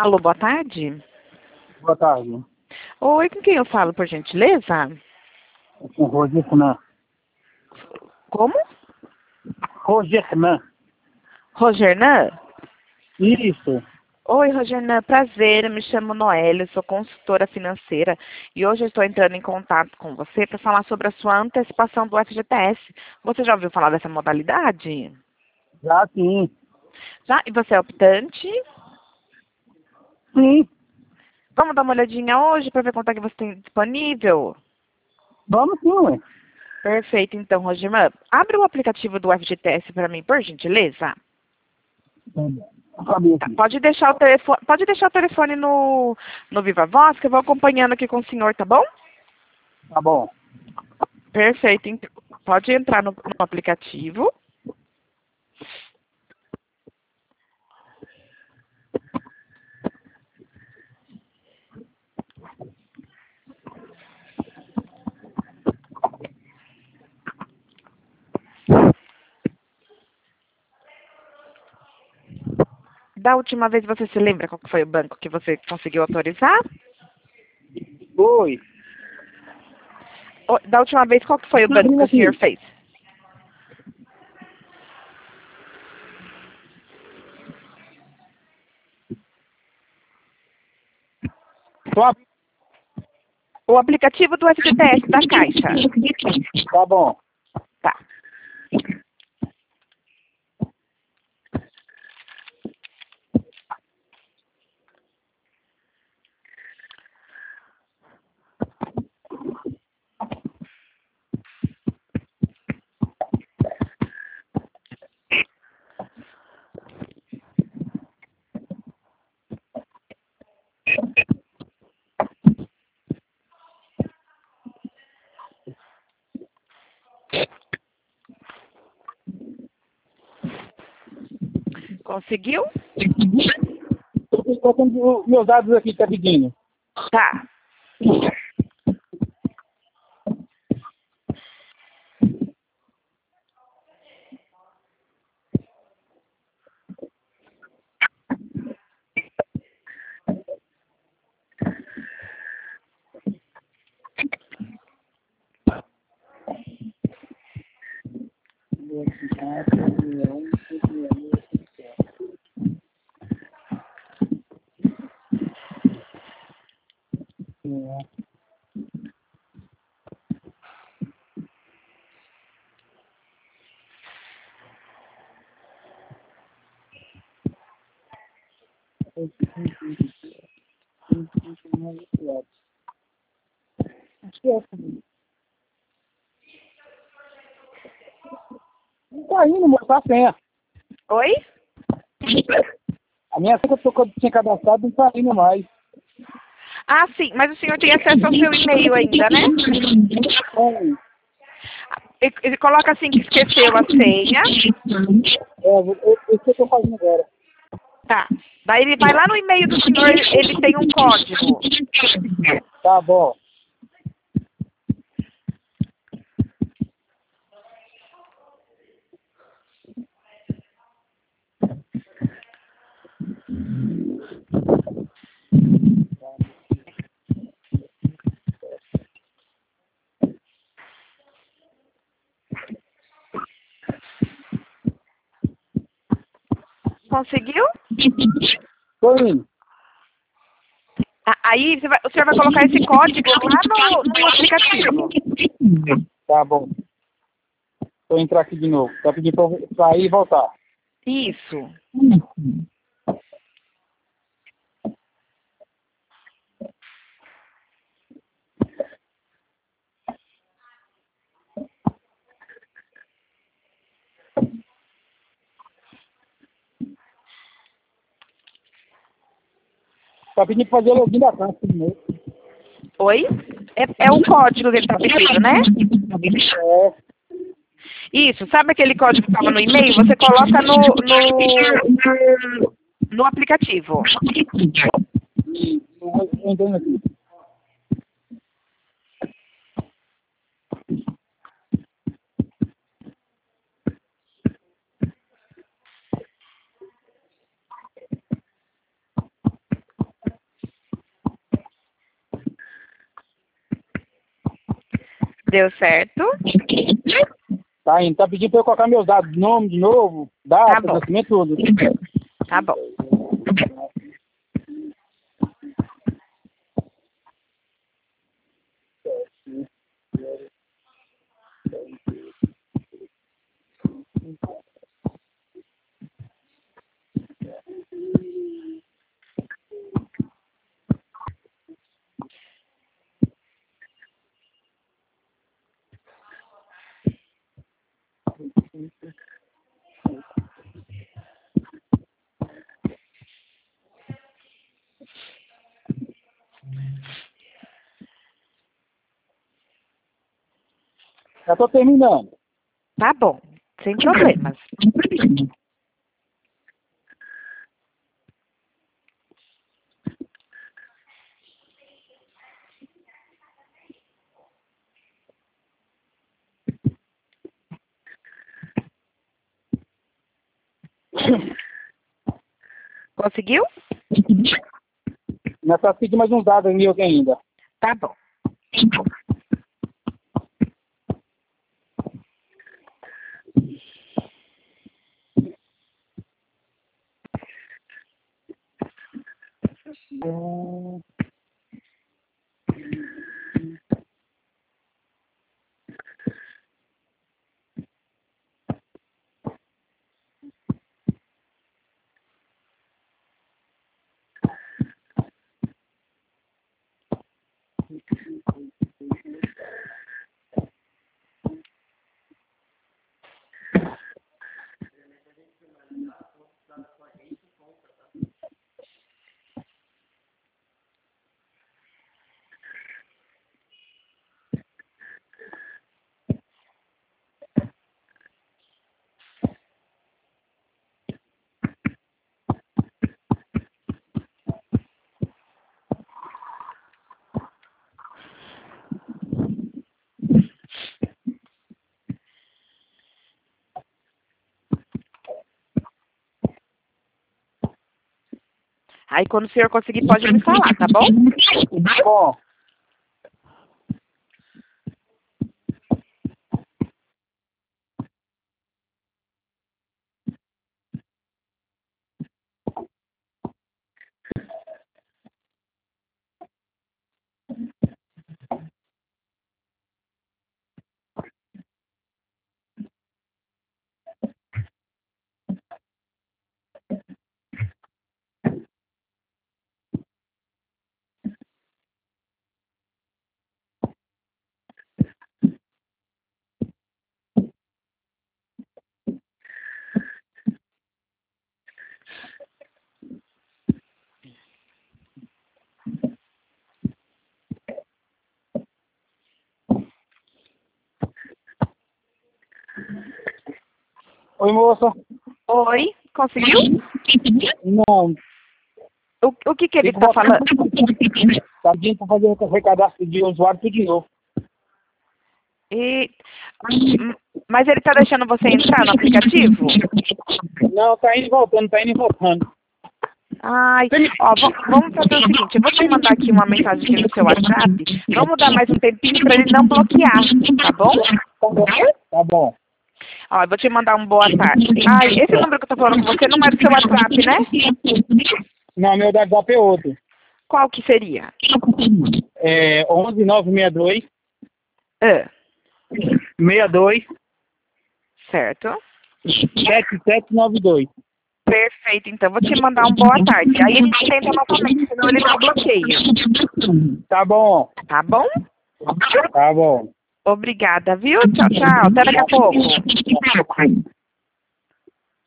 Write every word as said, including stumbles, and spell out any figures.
Alô, boa tarde. Boa tarde. Oi, com quem eu falo, por gentileza? Com Rogernan. Como? Rogernan. Rogernan? Isso. Oi, Rogernan, prazer, eu me chamo Noélia, sou consultora financeira e hoje eu estou entrando em contato com você para falar sobre a sua antecipação do F G T S. Você já ouviu falar dessa modalidade? Já sim. Já? E você é optante? Sim. Vamos dar uma olhadinha hoje para ver quanto é que você tem disponível? Vamos sim, ué. Perfeito, então, Rogernan. Abre o aplicativo do F G T S para mim, por gentileza. Tá bem Tá, aqui. pode deixar o telefone, pode deixar o telefone no, no Viva Voz, que eu vou acompanhando aqui com o senhor, tá bom? Tá bom. Perfeito, então. Pode entrar no, no aplicativo. Da última vez você se lembra qual que foi o banco que você conseguiu autorizar? Oi. Ô, Da última vez qual que foi o Tá banco abrindo que o aqui. senhor fez? Tô ab- O aplicativo do F G T S da Caixa. Tá bom. Tá. Conseguiu? Eu tô colocando os meus dados aqui, tá pedindo. Tá. Acho que é essa mesmo. Não tá indo, moço, a senha. Oi? A minha senha que eu tô- tinha cadastrado não tá indo mais. Ah, sim, mas o senhor tem acesso ao seu e-mail ainda, né? Então, Ele, ele coloca assim que esqueceu a senha. é, eu, eu, eu sei o que eu tô fazendo agora. Tá. Daí ele vai lá no e-mail do senhor, ele, ele tem um código. Tá bom. Conseguiu? Tô indo. Ah, Aí você vai- o senhor vai colocar esse código lá no, no aplicativo. Tá bom. Vou entrar aqui de novo. Tá pedindo pra eu sair e voltar. Isso. Tá pedindo pra fazer o login da conta de novo. Oi? É, é o código que ele está pedindo, né? É. Isso. Sabe aquele código que estava no e-mail? Você coloca no, no, no aplicativo. E eu vou entrando aqui. Deu certo? Tá indo. Tá pedindo pra eu colocar meus dados, nome de novo, Tá data, bom. nascimento, tudo. Tá bom. Já tô terminando. Tá bom. Sem problemas. Conseguiu? Nós tá pedindo mais uns dados meus ainda. Tá bom. Hum. Aí quando o senhor conseguir, pode me falar, tá bom? Bom. Oi, moça. Oi, conseguiu? Não. O, o que que ele Tem que tá botar- falando? Tá pedindo pra fazer o recadastro de usuário tudo de novo. E... Mas ele tá deixando você entrar no aplicativo? Não, tá indo e voltando, tá indo e voltando. Ai, ó, va- vamos fazer o seguinte, eu vou te mandar aqui uma mensagem aqui no seu WhatsApp, vamos dar mais um tempinho para ele não bloquear, tá bom? Tá bom. Tá bom. Ó, eu vou te mandar um boa tarde. Ai, esse número que eu tô falando com você não é do seu WhatsApp, né? Não, meu WhatsApp é outro. Qual que seria? É onze nove seis dois, Ah, seis dois, certo. sete sete nove dois. Perfeito, então vou te mandar um boa tarde. Aí a gente tenta novamente, senão ele dá bloqueio. Tá bom. Tá bom? Tá bom. Obrigada, viu? Tchau, tchau. Até daqui a pouco.